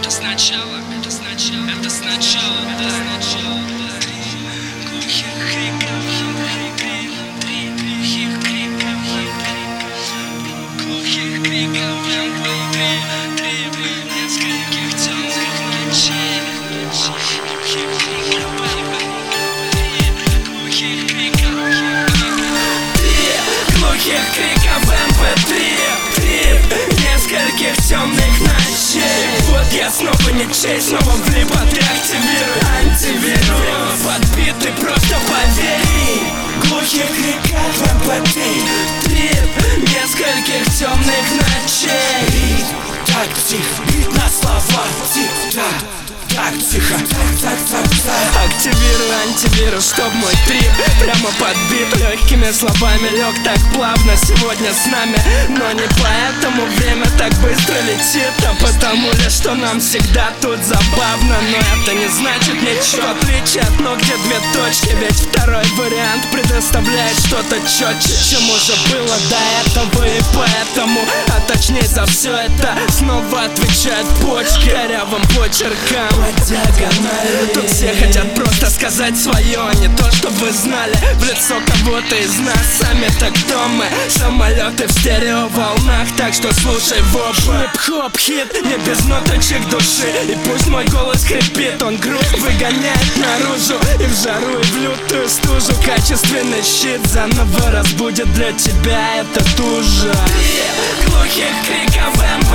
Это сначала, это сначала, это сначала, это сначала. Глухих криков, глухих криков, глухих криков, нескольких темных ночей, глухих криков, глухих криков, глухих криков MP3, нескольких темных ночей. Вот я снова ничей, снова влип, отреактивирую антивирус. Подбитый, просто поверь. Глухих криков MP3, нескольких темных ночей. Так тихо, бит на слова, тихо, так тихо, так. Активирую антивирус, чтоб мой трип прямо подбит. Легкими словами лег так плавно сегодня с нами. Но не поэтому время так быстро летит, а потому лишь, что нам всегда тут забавно. Но это не значит ничего, в отличие от ног, где две точки. Ведь второй вариант предоставляет что-то четче, чем уже было до этого. И поэтому, а точнее за все это, снова отвечают почки корявым почеркам по диагонали. Тут все хотят просто сказать свое, а не то, что вы знали в лицо кого-то из нас. Сами-то кто мы? Самолеты в стереоволнах, так что слушай в оба. Хип-хоп хит, не без ноточек души. И пусть мой голос хрипит, он груз выгоняет наружу. И в жару, и в лютую стужу качественный щит заново разбудит для тебя этот ужас. Глухих криков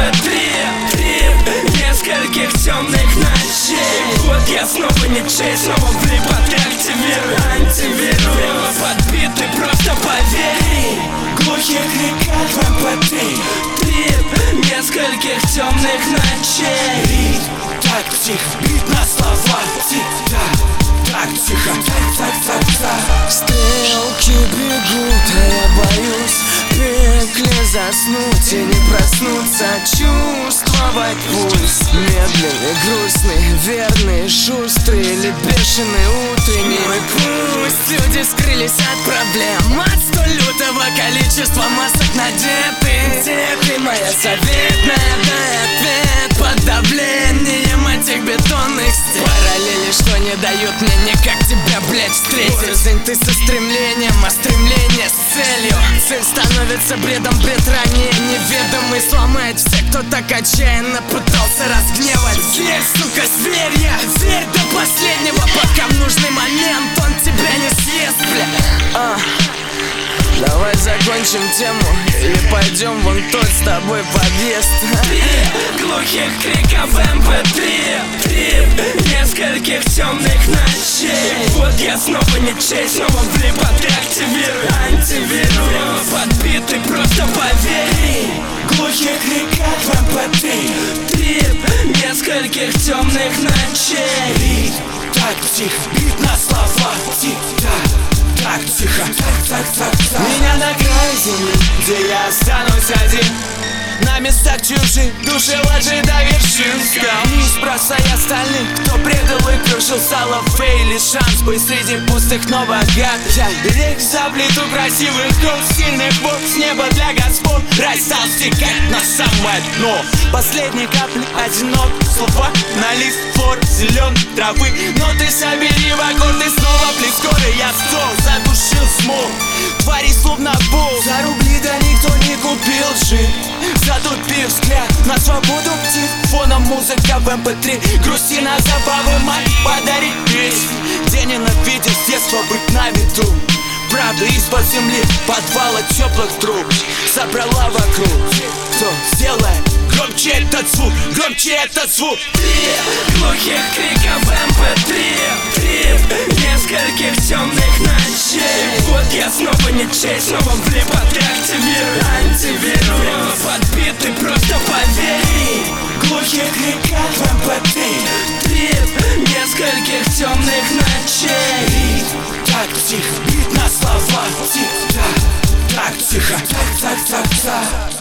MP3, нескольких темных ночей. Вот я снова ничей, снова влип, отреактивирую антивирус. Подбитый, просто поверь. Глухих криков MP3, нескольких темных ночей. так тихо, бит на слова, тихо, так тихо, так. Стрелки бегут, а я боюсь в пекле заснуть и не проснуться. Чувствовать пульс медленный, грустный, верный, шустрый или бешеный утренний. Ну и пусть люди скрылись от проблем, от столь лютого количества масок надеты. Где ты, моя советная, дай ответ под давлением этих бетонных стен. Параллели, что не дают мне никак тебя, блять, встретить. Уровень ты со стремлением, а стремление с целью. Цель становится бредом, бред ранее неведомый. Сломает всех, кто так отчаянно пытался разгневать. Зверь, сука, зверь, я зверь до последнего, пока в нужный момент он тебя не съест, бля. Давай закончим тему или пойдем вон тот с тобой подъезд. Глухих криков MP3, нескольких темных ночей. Вот я снова ничей, снова влип, отреактивирую антивирус. Подбитый, просто поверь. Глухих криков MP3, нескольких темных ночей. так тихо, бит на слова, тихо, так тихо, так. Меня на край земли, где я останусь один, на местах чужих души ложи до вершин скал. Не бросай остальных, кто предал и крушил сало. Фейли шанс быть среди пустых, но богат. Я берег заплету красивых год, сильных бог с неба для господ. Рай стал стекать на самое дно. Последней капли одинок, слова на лист флор зелен травы. Но ты собери в аккорды снова плеск скоро. Я стол задушил смог, твари словно бог. За рубли да никто не купил жить. Затупив взгляд на свободу птиц, фоном музыка в MP3. Грусти на забавы, мать подарит песнь. Где ненавидел с детства быть на виду. Правда из-под земли, подвала теплых труб собрала вокруг. Кто сделает громче этот звук, громче этот звук. Глухих криков MP3, нескольких темных ночей. Вот я снова ничей, снова влип, отреактивирую антивирус. Подбитый, просто поверь. Глухих криков MP3, нескольких темных ночей. так тихо, бит на слова, тихо, так тихо, так.